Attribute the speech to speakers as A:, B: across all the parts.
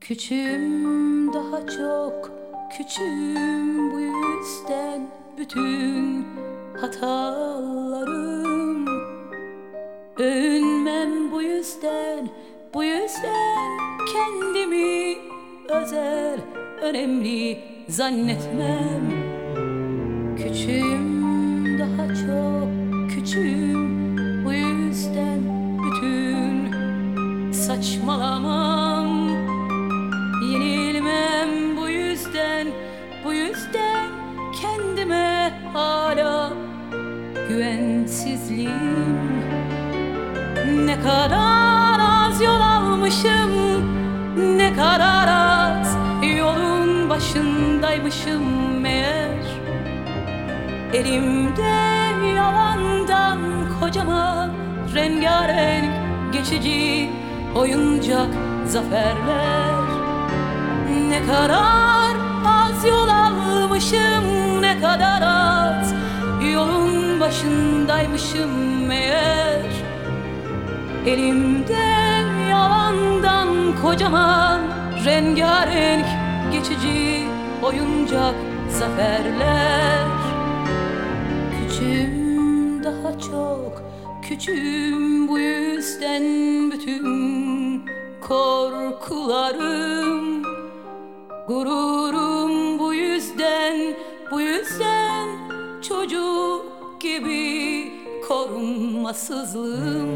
A: Küçüğüm, daha çok küçüğüm, bu yüzden bütün hatalarım. Övünmem bu yüzden kendimi özel, önemli zannetmem. Küçüğüm, daha çok küçüğüm, bu yüzden bütün saçmalamam. Yenilmem bu yüzden kendime hala güvensizliğim. Ne kadar az yol almışım, ne kadar az yolun başındaymışım meğer. Elimde yalandan kocaman rengarenk geçici oyuncak zaferler. Ne kadar az yol almışım, ne kadar az yolun başındaymışım meğer. Elimde yalandan kocaman rengarenk geçici oyuncak zaferler. Küçüğüm, daha çok küçüğüm, bu yüzden bütün korkularım, gururum, bu yüzden çocuk gibi korunmasızlığım.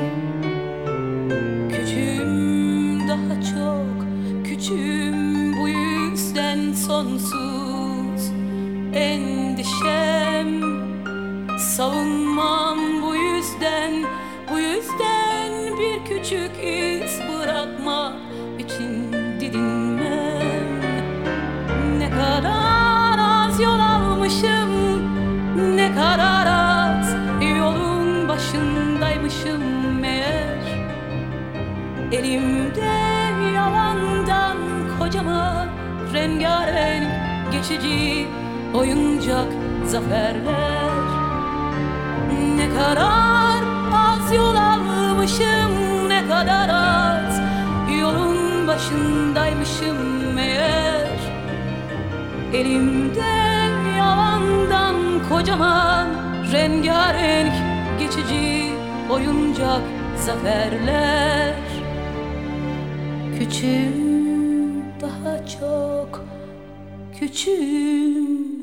A: Küçüğüm, daha çok küçüğüm, bu yüzden sonsuz endişem. Savunmam bu yüzden bir küçük iz bırakmak için didinmem. Ne kadar az yol almışım, ne kadar az yolun başındaymışım meğer. Elimde yalandan kocaman rengarenk geçici oyuncak zaferler. Ne kadar az yol almışım, ne kadar az yolun başındaymışım meğer. Elimde yalandan kocaman rengarenk geçici oyuncak zaferler. Küçüğüm, daha çok küçüğüm.